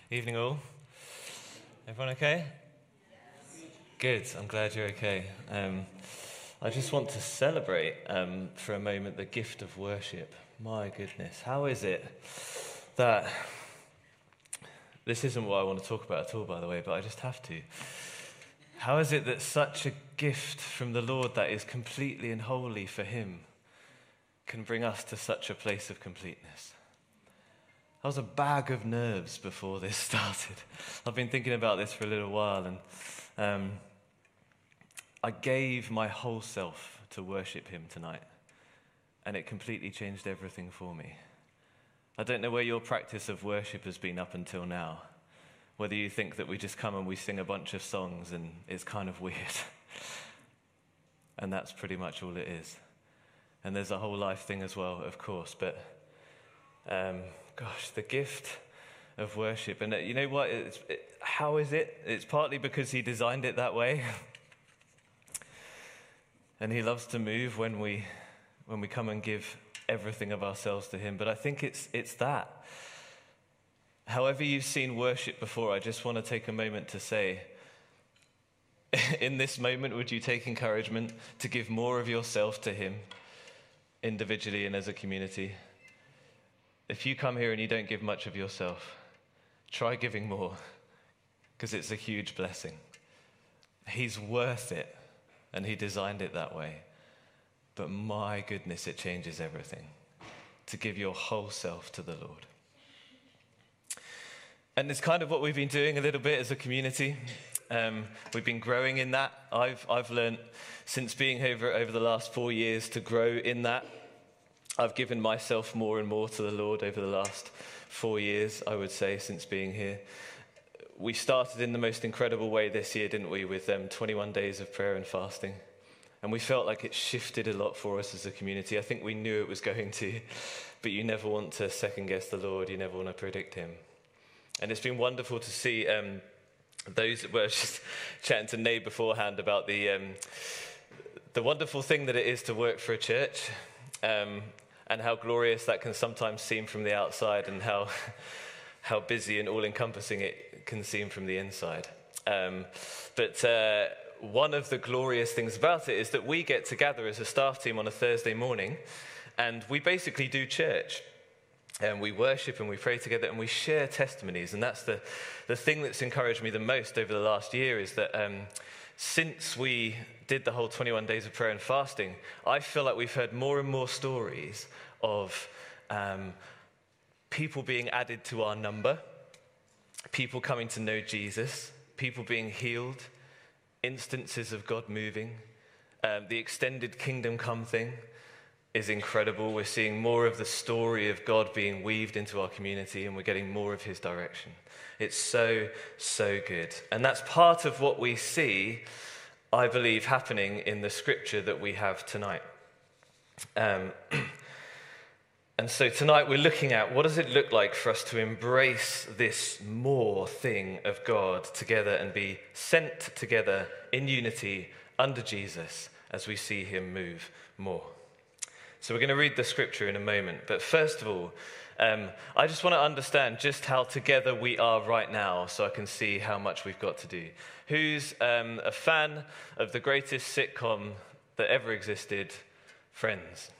Evening all. Everyone okay? Good, I'm glad you're okay. I just want to celebrate for a moment the gift of worship. My goodness, how is it that, this isn't what I want to talk about at all, by the way, but I just have to. How is it that such a gift from the Lord that is completely and wholly for Him can bring us to such a place of completeness? I was a bag of nerves before this started. I've been thinking about this for a little while, and I gave my whole self to worship Him tonight, and it completely changed everything for me. I don't know where your practice of worship has been up until now, whether you think that we just come and we sing a bunch of songs and it's kind of weird. And that's pretty much all it is. And there's a whole life thing as well, of course, but gosh, the gift of worship. And you know what? How is it? It's partly because He designed it that way. And He loves to move when we come and give everything of ourselves to Him. But I think it's that. However you've seen worship before, I just want to take a moment to say, in this moment, would you take encouragement to give more of yourself to Him, individually and as a community? If you come here and you don't give much of yourself, try giving more, because it's a huge blessing. He's worth it, and He designed it that way. But my goodness, it changes everything to give your whole self to the Lord. And it's kind of what we've been doing a little bit as a community. We've been growing in that. I've learned since being here over the last 4 years to grow in that. I've given myself more and more to the Lord over the last 4 years, I would say, since being here. We started in the most incredible way this year, didn't we, with 21 days of prayer and fasting. And we felt like it shifted a lot for us as a community. I think we knew it was going to, but you never want to second guess the Lord. You never want to predict Him. And it's been wonderful to see those that were just chatting to Nate beforehand about the wonderful thing that it is to work for a church. And how glorious that can sometimes seem from the outside, and how busy and all-encompassing it can seem from the inside. But one of the glorious things about it is that we get together as a staff team on a Thursday morning, and we basically do church. And we worship and we pray together and we share testimonies. And that's the thing that's encouraged me the most over the last year, is that since we did the whole 21 days of prayer and fasting, I feel like we've heard more and more stories of people being added to our number, people coming to know Jesus, people being healed, instances of God moving. The extended kingdom come thing is incredible. We're seeing more of the story of God being weaved into our community, and we're getting more of His direction. It's so, so good. And that's part of what we see, I believe, happening in the scripture that we have tonight. And so tonight we're looking at, what does it look like for us to embrace this more thing of God together and be sent together in unity under Jesus as we see Him move more. So we're going to read the scripture in a moment. But first of all, I just want to understand just how together we are right now, so I can see how much we've got to do. Who's a fan of the greatest sitcom that ever existed, Friends?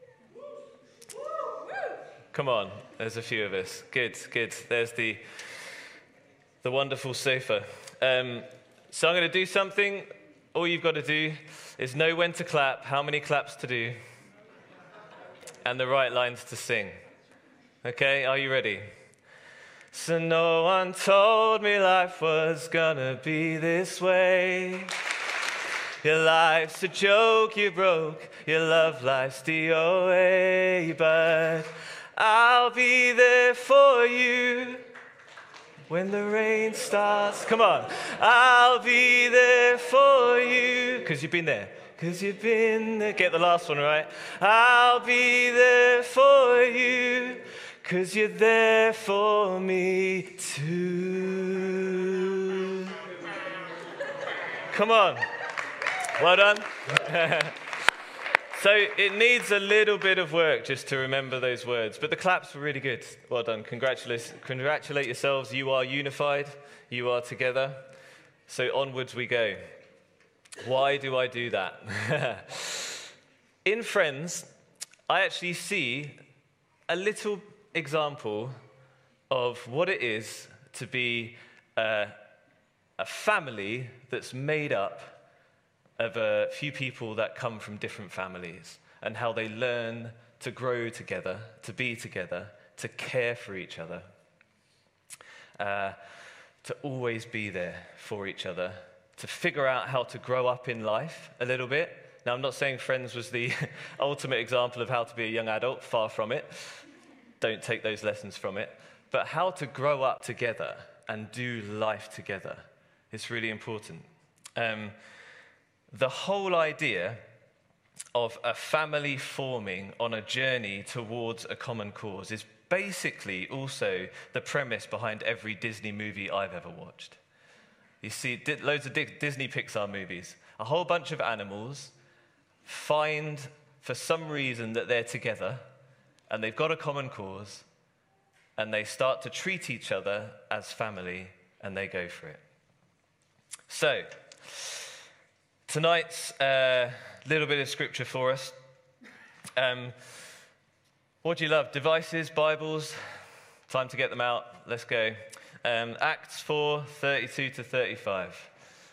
Come on, there's a few of us. Good. There's the wonderful sofa. So I'm going to do something. All you've got to do is know when to clap, how many claps to do, and the right lines to sing. Okay, are you ready? So no one told me life was gonna be this way. Your life's a joke you broke, your love life's DOA, but I'll be there for you when the rain starts. Come on. I'll be there for you, because you've been there. Because you've been there. Get the last one right. I'll be there for you, because you're there for me too. Come on. Well done. So it needs a little bit of work just to remember those words, but the claps were really good. Well done. Congratulate yourselves. You are unified. You are together. So onwards we go. Why do I do that? In Friends, I actually see a little example of what it is to be a family that's made up of a few people that come from different families and how they learn to grow together, to be together, to care for each other, to always be there for each other, to figure out how to grow up in life a little bit. Now, I'm not saying Friends was the ultimate example of how to be a young adult, far from it. Don't take those lessons from it. But how to grow up together and do life together is really important. The whole idea of a family forming on a journey towards a common cause is basically also the premise behind every Disney movie I've ever watched. You see loads of Disney Pixar movies. A whole bunch of animals find, for some reason, that they're together and they've got a common cause and they start to treat each other as family and they go for it. So, tonight's little bit of scripture for us. What do you love? Devices, Bibles? Time to get them out. Let's go. Acts 4, 32 to 35.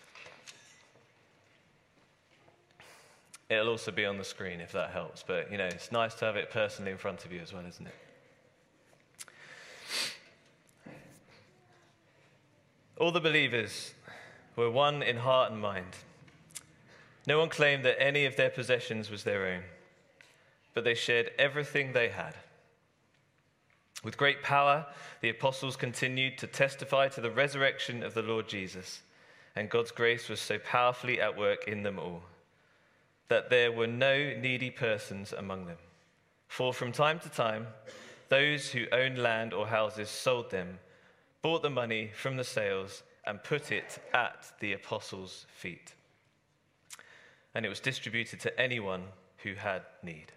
It'll also be on the screen if that helps, but it's nice to have it personally in front of you as well, isn't it? All the believers were one in heart and mind. No one claimed that any of their possessions was their own, but they shared everything they had. With great power, the apostles continued to testify to the resurrection of the Lord Jesus, and God's grace was so powerfully at work in them all, that there were no needy persons among them. For from time to time, those who owned land or houses sold them, bought the money from the sales, and put it at the apostles' feet. And it was distributed to anyone who had need.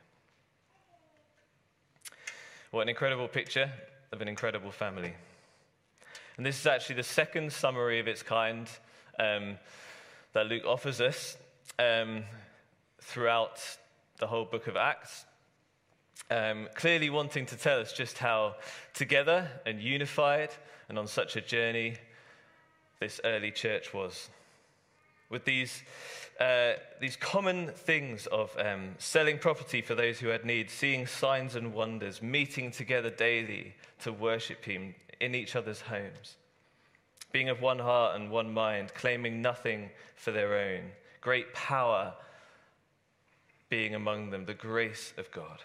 What an incredible picture of an incredible family. And this is actually the second summary of its kind that Luke offers us throughout the whole book of Acts. Clearly wanting to tell us just how together and unified and on such a journey this early church was. With these common things of selling property for those who had need, seeing signs and wonders, meeting together daily to worship him in each other's homes, being of one heart and one mind, claiming nothing for their own, great power being among them, the grace of God.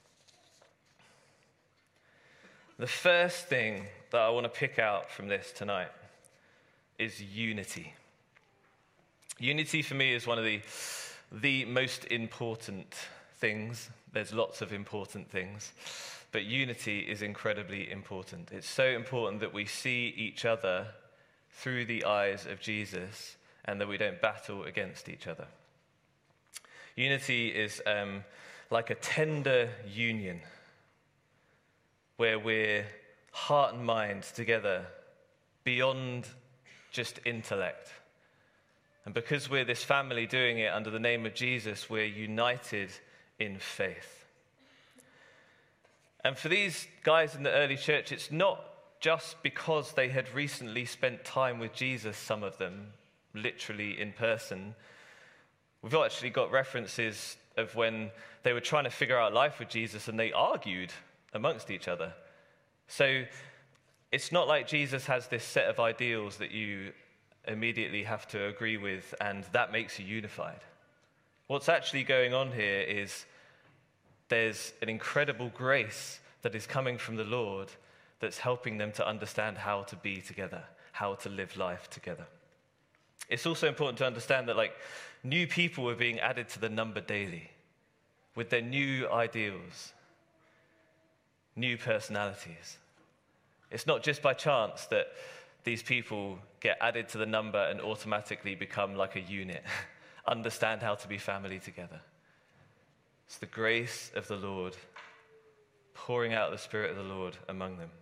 The first thing that I want to pick out from this tonight is unity. Unity for me is one of the most important things. There's lots of important things, but unity is incredibly important. It's so important that we see each other through the eyes of Jesus and that we don't battle against each other. Unity is like a tender union where we're heart and mind together beyond just intellect. And because we're this family doing it under the name of Jesus, we're united in faith. And for these guys in the early church, it's not just because they had recently spent time with Jesus, some of them, literally in person. We've actually got references of when they were trying to figure out life with Jesus and they argued amongst each other. So it's not like Jesus has this set of ideals that you immediately have to agree with and that makes you unified. What's actually going on here is there's an incredible grace that is coming from the Lord that's helping them to understand how to be together, how to live life together. It's also important to understand that new people are being added to the number daily with their new ideals, new personalities. It's not just by chance that these people get added to the number and automatically become like a unit, understand how to be family together. It's the grace of the Lord, pouring out the Spirit of the Lord among them.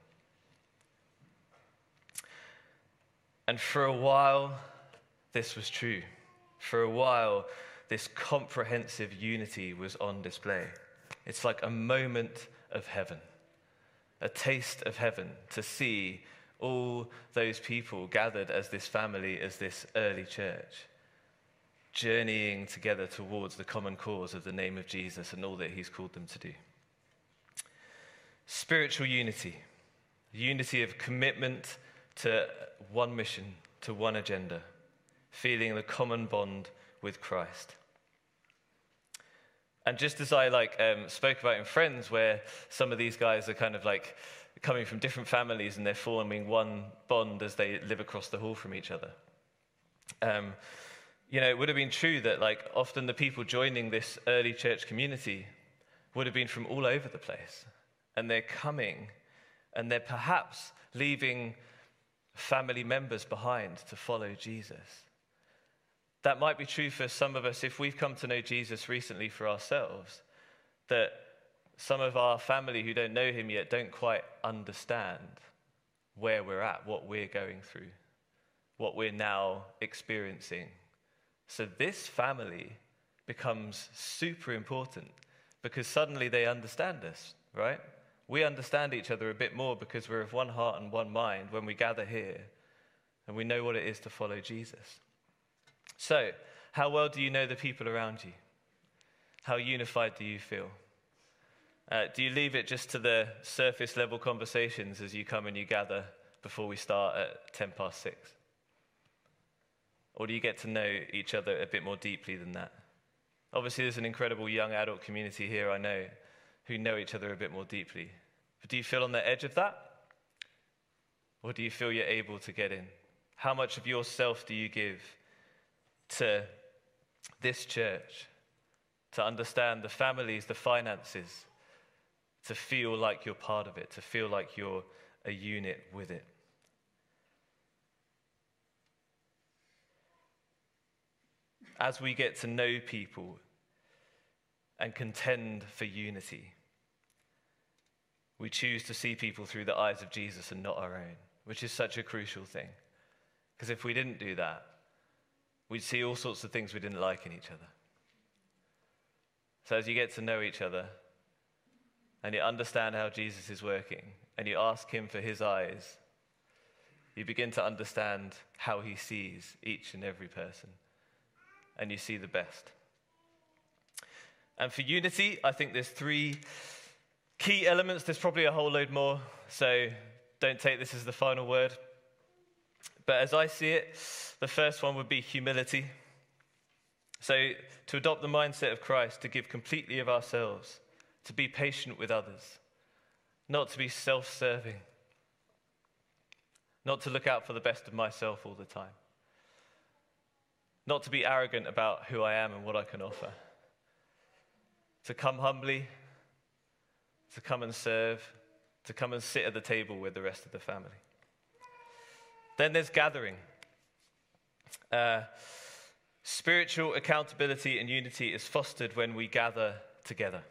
And for a while, this was true. For a while, this comprehensive unity was on display. It's like a moment of heaven, a taste of heaven, to see all those people gathered as this family, as this early church, journeying together towards the common cause of the name of Jesus and all that he's called them to do. Spiritual unity, unity of commitment to one mission, to one agenda, feeling the common bond with Christ. And just as I spoke about in Friends, where some of these guys are kind of like coming from different families and they're forming one bond as they live across the hall from each other. It would have been true that often the people joining this early church community would have been from all over the place. And they're coming and they're perhaps leaving family members behind to follow Jesus. That might be true for some of us if we've come to know Jesus recently for ourselves, that some of our family who don't know him yet don't quite understand where we're at, what we're going through, what we're now experiencing. So this family becomes super important because suddenly they understand us, right? We understand each other a bit more because we're of one heart and one mind when we gather here and we know what it is to follow Jesus. So, how well do you know the people around you? How unified do you feel? Do you leave it just to the surface level conversations as you come and you gather before we start at 6:10? Or do you get to know each other a bit more deeply than that? Obviously, there's an incredible young adult community here, I know, who know each other a bit more deeply. But do you feel on the edge of that? Or do you feel you're able to get in? How much of yourself do you give to this church, to understand the families, the finances, to feel like you're part of it, to feel like you're a unit with it? As we get to know people and contend for unity, we choose to see people through the eyes of Jesus and not our own, which is such a crucial thing. Because if we didn't do that, we'd see all sorts of things we didn't like in each other. So as you get to know each other and you understand how Jesus is working and you ask him for his eyes, you begin to understand how he sees each and every person, and you see the best. And for unity, I think there's 3 key elements. There's probably a whole load more, so don't take this as the final word. But as I see it, the first one would be humility. So to adopt the mindset of Christ, to give completely of ourselves, to be patient with others, not to be self-serving, not to look out for the best of myself all the time, not to be arrogant about who I am and what I can offer, to come humbly, to come and serve, to come and sit at the table with the rest of the family. Then there's gathering. Spiritual accountability and unity is fostered when we gather together.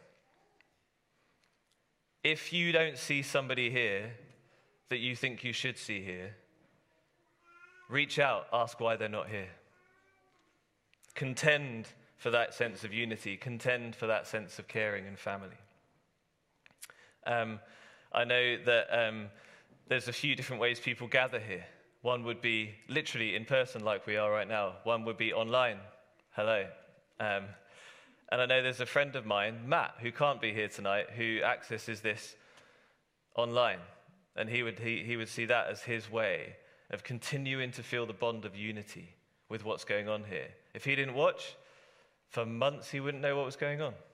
If you don't see somebody here that you think you should see here, reach out, ask why they're not here. Contend for that sense of unity, contend for that sense of caring and family. I know that there's a few different ways people gather here. One would be literally in person like we are right now. One would be online. Hello. And I know there's a friend of mine, Matt, who can't be here tonight, who accesses this online. And he would see that as his way of continuing to feel the bond of unity with what's going on here. If he didn't watch, for months he wouldn't know what was going on.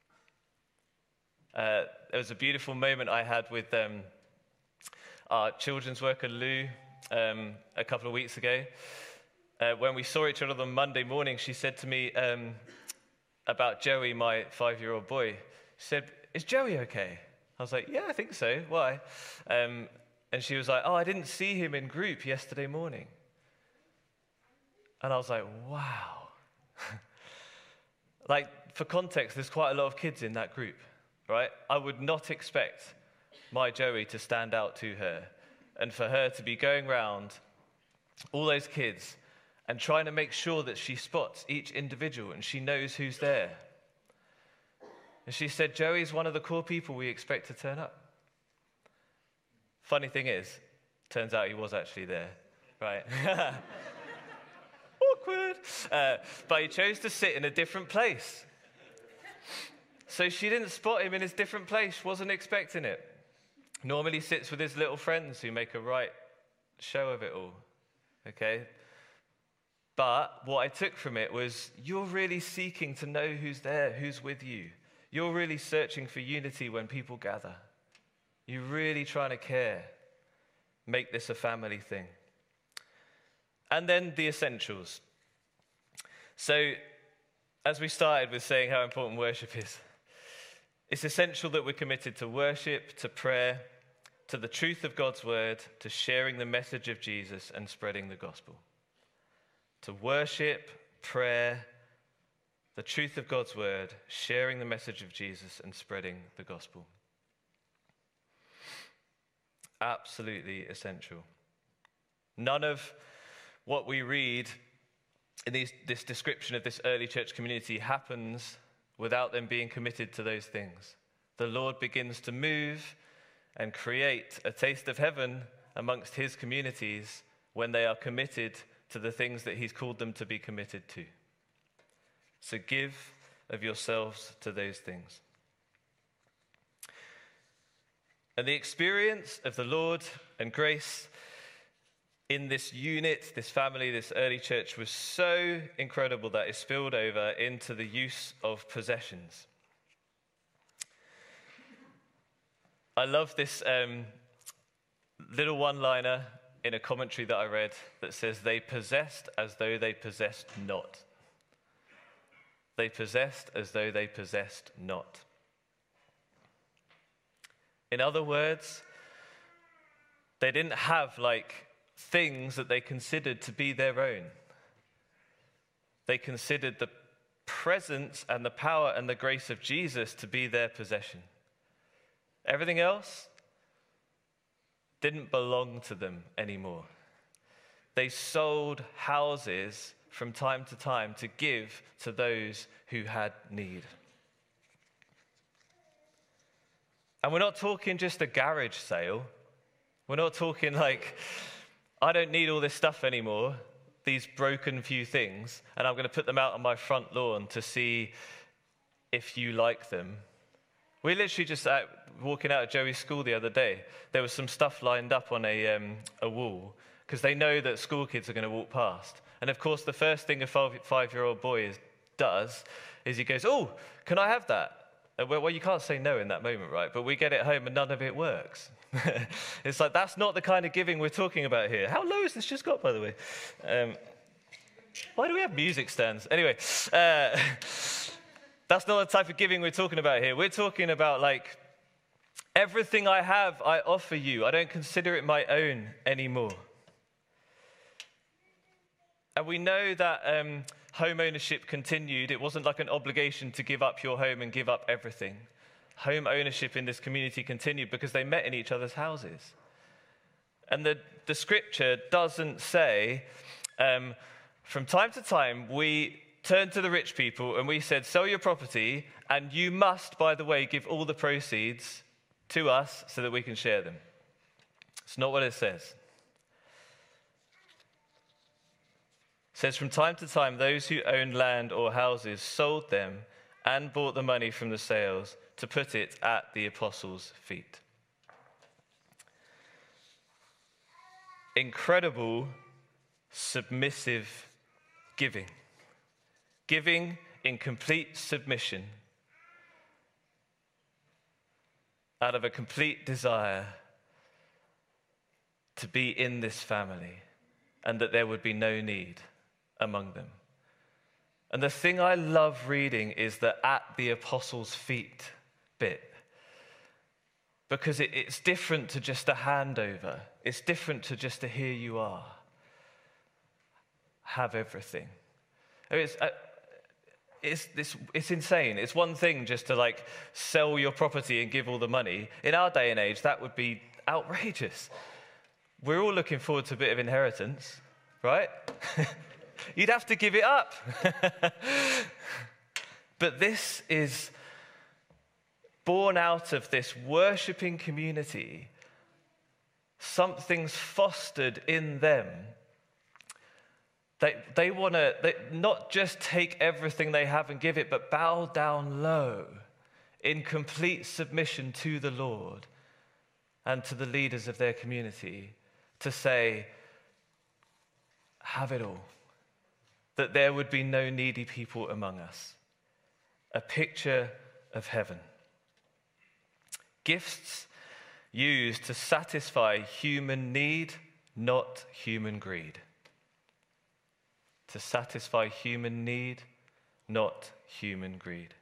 There was a beautiful moment I had with our children's worker, Lou, a couple of weeks ago. When we saw each other on Monday morning, she said to me about Joey, my 5-year-old boy. She said, "Is Joey okay?" I was like, "Yeah, I think so. Why?" And she was like, "Oh, I didn't see him in group yesterday morning." And I was like, wow. Like, for context, there's quite a lot of kids in that group, right? I would not expect my Joey to stand out to her and for her to be going around all those kids and trying to make sure that she spots each individual and she knows who's there. And she said, Joey's one of the core people we expect to turn up. Funny thing is, turns out he was actually there, right? Awkward. But he chose to sit in a different place. So she didn't spot him in his different place, wasn't expecting it. Normally sits with his little friends who make a right show of it all, okay? But what I took from it was, you're really seeking to know who's there, who's with you. You're really searching for unity when people gather. You're really trying to care. Make this a family thing. And then the essentials. So, as we started with saying how important worship is, it's essential that we're committed to worship, to prayer, to the truth of God's word, to sharing the message of Jesus and spreading the gospel. To worship, prayer, the truth of God's word, sharing the message of Jesus and spreading the gospel. Absolutely essential. None of what we read in this description of this early church community happens without them being committed to those things. The Lord begins to move and create a taste of heaven amongst his communities when they are committed to the things that he's called them to be committed to. So give of yourselves to those things. And the experience of the Lord and grace in this unit, this family, this early church was so incredible that it spilled over into the use of possessions. I love this little one-liner in a commentary that I read that says, they possessed as though they possessed not. They possessed as though they possessed not. In other words, they didn't have things that they considered to be their own. They considered the presence and the power and the grace of Jesus to be their possession. Everything else didn't belong to them anymore. They sold houses from time to time to give to those who had need. And we're not talking just a garage sale. We're not talking I don't need all this stuff anymore, these broken few things, and I'm going to put them out on my front lawn to see if you like them. We literally just walking out of Joey's school the other day, there was some stuff lined up on a wall because they know that school kids are going to walk past. And of course, the first thing a five-year-old boy does is he goes, "Oh, can I have that?" Well, you can't say no in that moment, right? But we get it home and none of it works. It's that's not the kind of giving we're talking about here. How low has this just got, by the way? Why do we have music stands? Anyway, that's not the type of giving we're talking about here. We're talking about everything I have, I offer you. I don't consider it my own anymore. And we know that home ownership continued. It wasn't an obligation to give up your home and give up everything. Home ownership in this community continued because they met in each other's houses. And the scripture doesn't say, from time to time, we turned to the rich people and we said, sell your property, and you must, by the way, give all the proceeds to us so that we can share them. It's not what it says. It says, from time to time, those who owned land or houses sold them and bought the money from the sales to put it at the apostles' feet. Incredible, submissive giving. Giving in complete submission out of a complete desire to be in this family and that there would be no need among them. And the thing I love reading is the at the apostles' feet bit. Because it's different to just a handover. It's different to just a here you are. Have everything. it's insane. It's one thing just to like sell your property and give all the money. In our day and age, that would be outrageous. We're all looking forward to a bit of inheritance, right? You'd have to give it up. But this is born out of this worshipping community. Something's fostered in them. They want to not just take everything they have and give it, but bow down low in complete submission to the Lord and to the leaders of their community to say, have it all. That there would be no needy people among us. A picture of heaven. Gifts used to satisfy human need, not human greed. To satisfy human need, not human greed.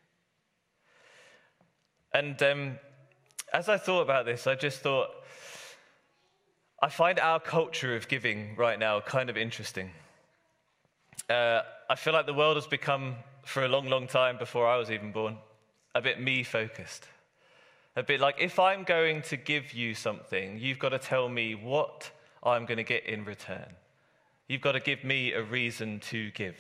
And as I thought about this, I just thought, I find our culture of giving right now kind of interesting. I feel like the world has become, for a long, long time before I was even born, a bit me-focused. A bit like, if I'm going to give you something, you've got to tell me what I'm going to get in return. You've got to give me a reason to give.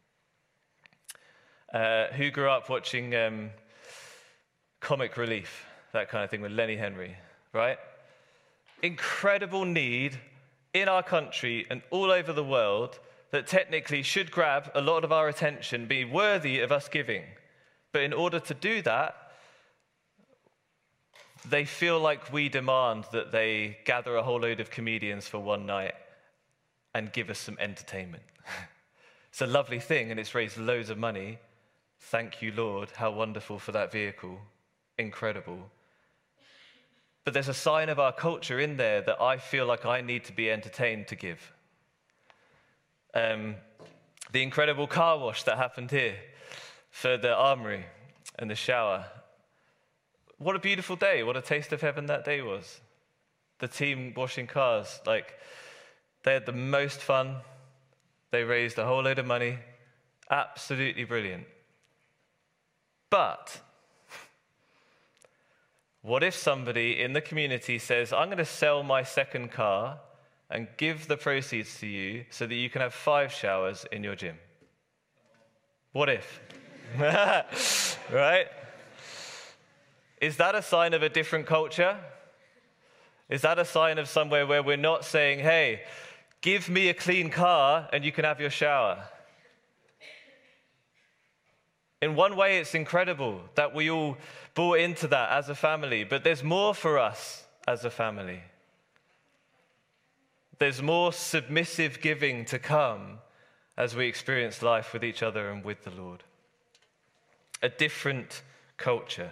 Who grew up watching Comic Relief, that kind of thing with Lenny Henry, right? Incredible need in our country and all over the world that technically should grab a lot of our attention, be worthy of us giving. But in order to do that, they feel like we demand that they gather a whole load of comedians for one night and give us some entertainment. It's a lovely thing, and it's raised loads of money. Thank you, Lord. How wonderful for that vehicle. Incredible. But there's a sign of our culture in there that I feel like I need to be entertained to give. The incredible car wash that happened here for the Armory and the shower. What a beautiful day. What a taste of heaven that day was. The team washing cars, they had the most fun. They raised a whole load of money. Absolutely brilliant. But what if somebody in the community says, I'm going to sell my second car and give the proceeds to you so that you can have 5 showers in your gym? What if? Right? Is that a sign of a different culture? Is that a sign of somewhere where we're not saying, hey, give me a clean car and you can have your shower? In one way, it's incredible that we all bought into that as a family, but there's more for us as a family. There's more submissive giving to come as we experience life with each other and with the Lord. A different culture.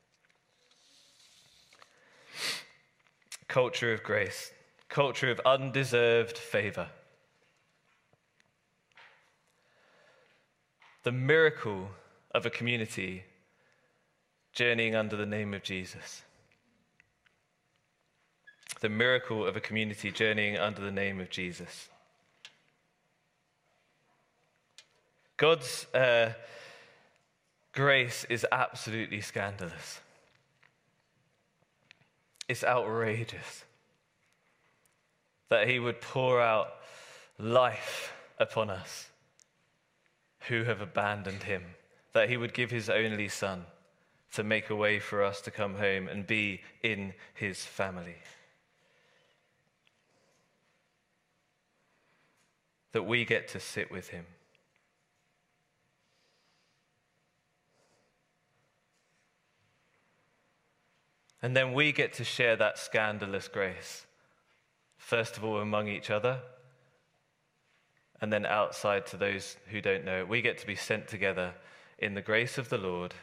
Culture of grace. Culture of undeserved favor. The miracle of a community journeying under the name of Jesus. The miracle of a community journeying under the name of Jesus. God's grace is absolutely scandalous. It's outrageous that he would pour out life upon us who have abandoned him, that he would give his only son to make a way for us to come home and be in his family. That we get to sit with him. And then we get to share that scandalous grace, first of all among each other, and then outside to those who don't know it. We get to be sent together in the grace of the Lord,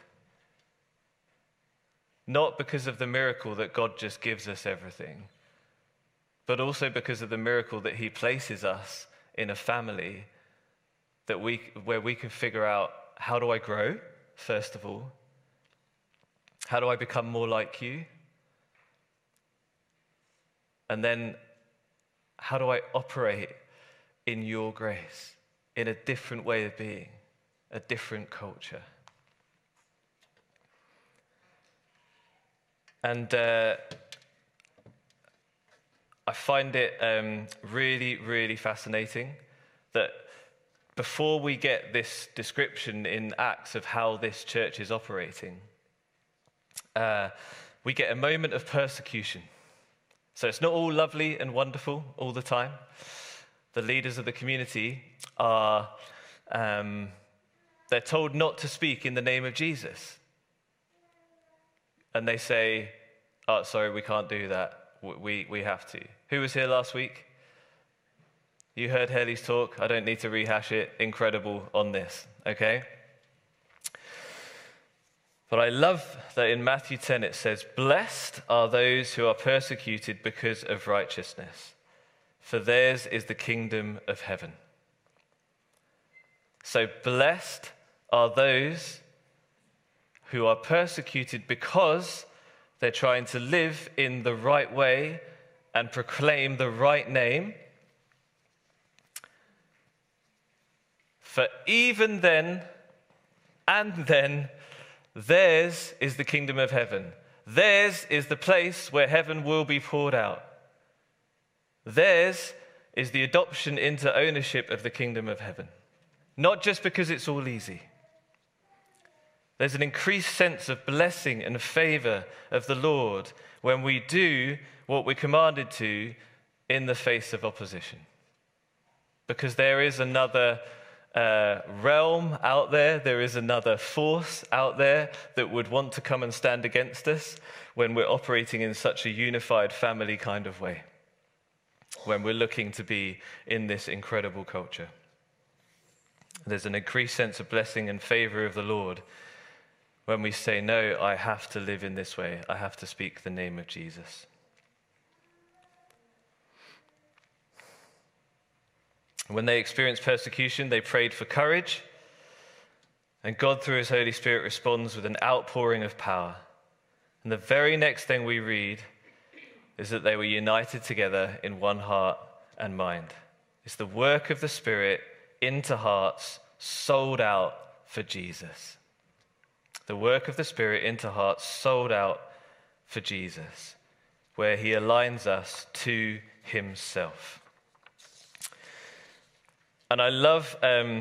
not because of the miracle that God just gives us everything, but also because of the miracle that he places us in a family where we can figure out, how do I grow, first of all? How do I become more like you? And then, how do I operate in your grace, in a different way of being? a different culture. And I find it really, really fascinating that before we get this description in Acts of how this church is operating, we get a moment of persecution. So it's not all lovely and wonderful all the time. The leaders of the community are, they're told not to speak in the name of Jesus. And they say, oh, sorry, we can't do that. We have to. Who was here last week? You heard Haley's talk. I don't need to rehash it. Incredible on this, okay? But I love that in Matthew 10 it says, blessed are those who are persecuted because of righteousness, for theirs is the kingdom of heaven. So blessed are those who are persecuted because they're trying to live in the right way and proclaim the right name. For even then, and then, theirs is the kingdom of heaven. Theirs is the place where heaven will be poured out. Theirs is the adoption into ownership of the kingdom of heaven. Not just because it's all easy. There's an increased sense of blessing and favor of the Lord when we do what we're commanded to in the face of opposition. Because there is another realm out there is another force out there that would want to come and stand against us when we're operating in such a unified family kind of way, when we're looking to be in this incredible culture. There's an increased sense of blessing and favor of the Lord when we say, no, I have to live in this way. I have to speak the name of Jesus. When they experienced persecution, they prayed for courage, and God, through his Holy Spirit, responds with an outpouring of power. And the very next thing we read is that they were united together in one heart and mind. It's the work of the Spirit into hearts sold out for Jesus. The work of the Spirit into hearts sold out for Jesus, where he aligns us to himself. And I love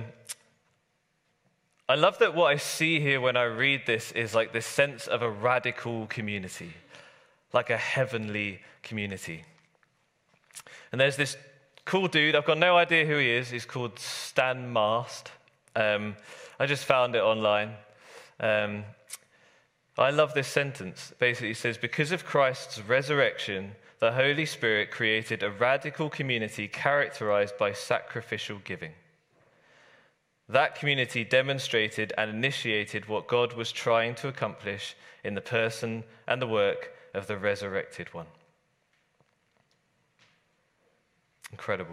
that what I see here when I read this is like this sense of a radical community, like a heavenly community. And there's this cool dude, I've got no idea who he is, he's called Stan Mast. I just found it online. I love this sentence. Basically it says, because of Christ's resurrection, the Holy Spirit created a radical community characterized by sacrificial giving. That community demonstrated and initiated what God was trying to accomplish in the person and the work of the resurrected one. Incredible.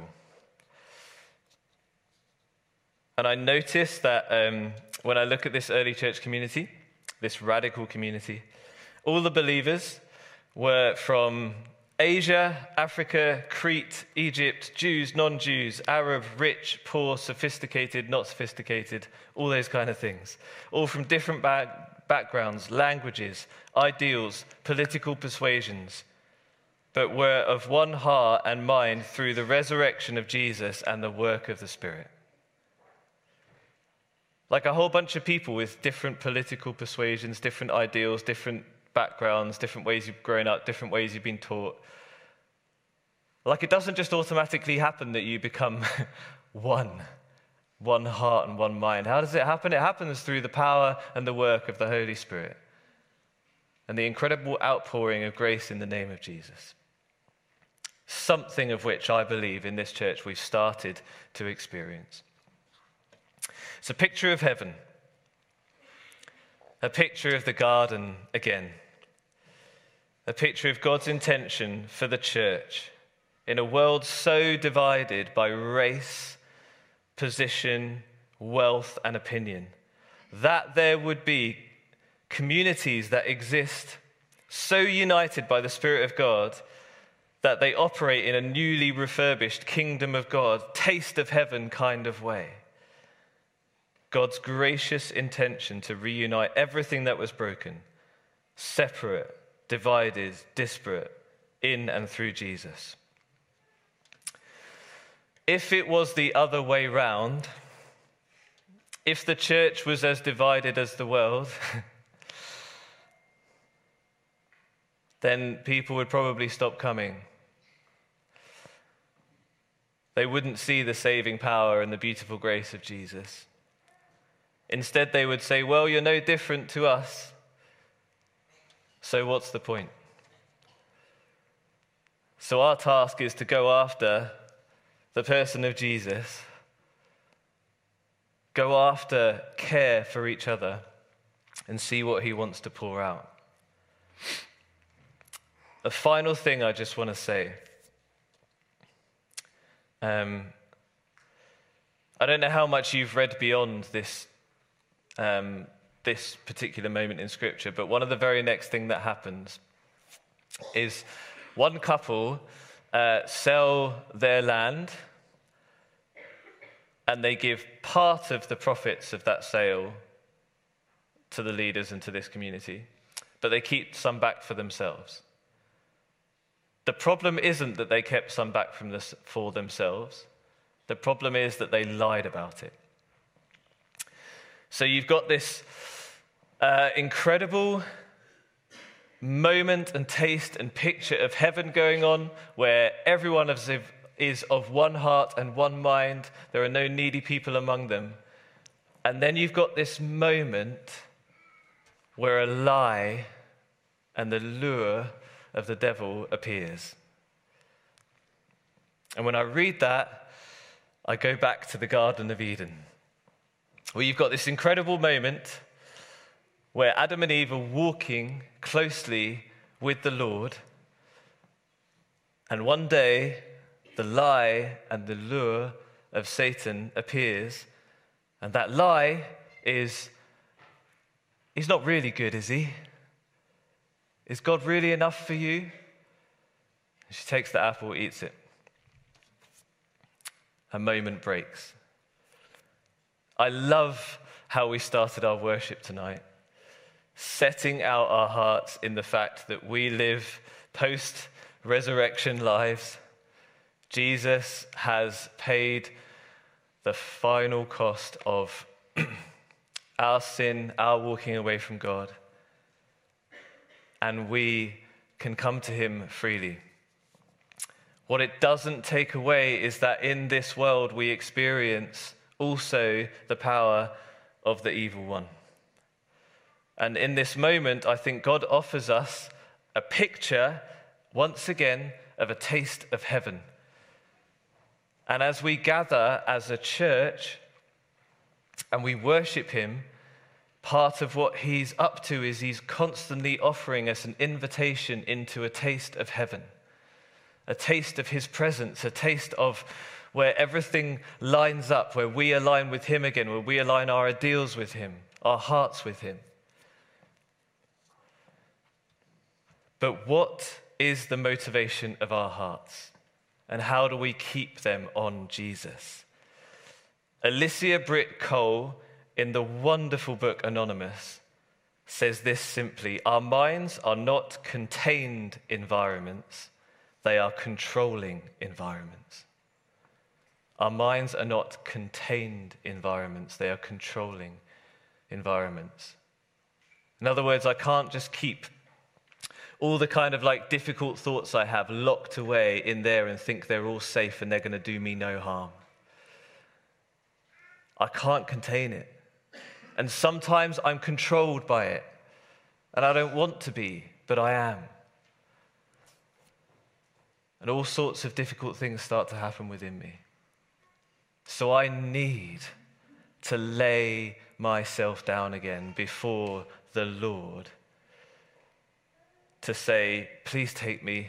And I noticed that when I look at this early church community, this radical community, all the believers were from Asia, Africa, Crete, Egypt, Jews, non-Jews, Arab, rich, poor, sophisticated, not sophisticated, all those kind of things. All from different backgrounds, languages, ideals, political persuasions, but were of one heart and mind through the resurrection of Jesus and the work of the Spirit. Like a whole bunch of people with different political persuasions, different ideals, different backgrounds, different ways you've grown up, different ways you've been taught. Like it doesn't just automatically happen that you become one heart and one mind. How does it happen? It happens through the power and the work of the Holy Spirit and the incredible outpouring of grace in the name of Jesus. Something of which I believe in this church we've started to experience. It's a picture of heaven, a picture of the garden again, a picture of God's intention for the church in a world so divided by race, position, wealth, and opinion, that there would be communities that exist so united by the Spirit of God that they operate in a newly refurbished kingdom of God, taste of heaven kind of way. God's gracious intention to reunite everything that was broken, separate, divided, disparate, in and through Jesus. If it was the other way round, if the church was as divided as the world, then people would probably stop coming. They wouldn't see the saving power and the beautiful grace of Jesus. Instead, they would say, well, you're no different to us, so what's the point? So our task is to go after the person of Jesus, go after care for each other, and see what he wants to pour out. A final thing I just want to say. I don't know how much you've read beyond this particular moment in Scripture, but one of the very next thing that happens is one couple sell their land, and they give part of the profits of that sale to the leaders and to this community, but they keep some back for themselves. The problem isn't that they kept some back for themselves. The problem is that they lied about it. So you've got this incredible moment and taste and picture of heaven going on, where everyone is of one heart and one mind. There are no needy people among them. And then you've got this moment where a lie and the lure of the devil appears. And when I read that, I go back to the Garden of Eden, where you've got this incredible moment where Adam and Eve are walking closely with the Lord, and one day the lie and the lure of Satan appears, and that lie is, he's not really good, is he? Is God really enough for you? She takes the apple, eats it. A moment breaks. I love how we started our worship tonight, setting out our hearts in the fact that we live post-resurrection lives. Jesus has paid the final cost of our sin, our walking away from God, and we can come to him freely. What it doesn't take away is that in this world we experience also the power of the evil one. And in this moment, I think God offers us a picture, once again, of a taste of heaven. And as we gather as a church and we worship him, part of what he's up to is he's constantly offering us an invitation into a taste of heaven, a taste of his presence, a taste of where everything lines up, where we align with him again, where we align our ideals with him, our hearts with him. But what is the motivation of our hearts? And how do we keep them on Jesus? Alicia Britt Cole, in the wonderful book Anonymous, says this simply: our minds are not contained environments, they are controlling environments. Our minds are not contained environments, they are controlling environments. In other words, I can't just keep all the kind of like difficult thoughts I have locked away in there and think they're all safe and they're going to do me no harm. I can't contain it. And sometimes I'm controlled by it. And I don't want to be, but I am. And all sorts of difficult things start to happen within me. So I need to lay myself down again before the Lord to say, please take me.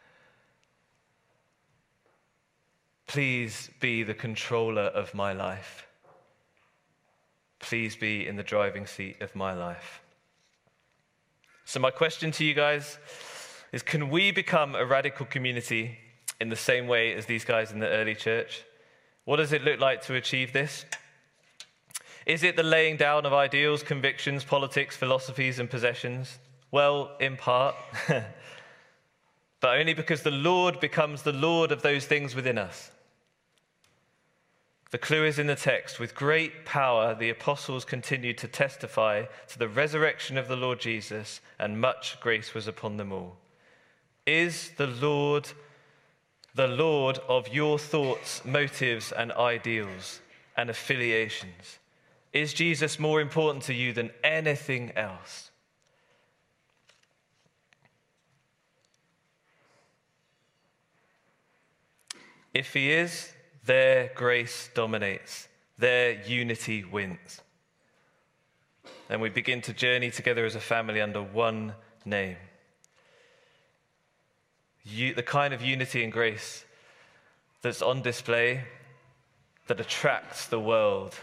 Please be the controller of my life. Please be in the driving seat of my life. So my question to you guys is, can we become a radical community in the same way as these guys in the early church? What does it look like to achieve this? Is it the laying down of ideals, convictions, politics, philosophies, and possessions? Well, in part, but only because the Lord becomes the Lord of those things within us. The clue is in the text. With great power, the apostles continued to testify to the resurrection of the Lord Jesus, and much grace was upon them all. Is the Lord of your thoughts, motives, and ideals and affiliations? Is Jesus more important to you than anything else? If he is, their grace dominates, their unity wins. And we begin to journey together as a family under one name. The kind of unity and grace that's on display, that attracts the world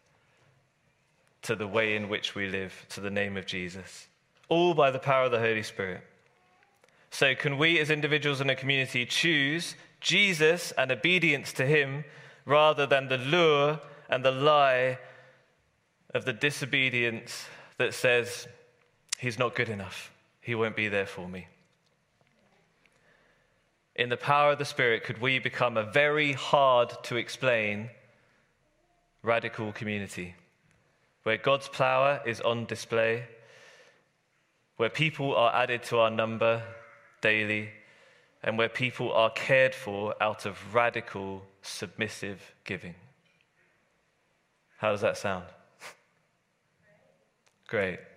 to the way in which we live, to the name of Jesus. All by the power of the Holy Spirit. So can we as individuals in a community choose Jesus and obedience to him rather than the lure and the lie of the disobedience that says, he's not good enough, he won't be there for me? In the power of the Spirit, could we become a very hard to explain radical community where God's power is on display, where people are added to our number daily, and where people are cared for out of radical, submissive giving? How does that sound? Great.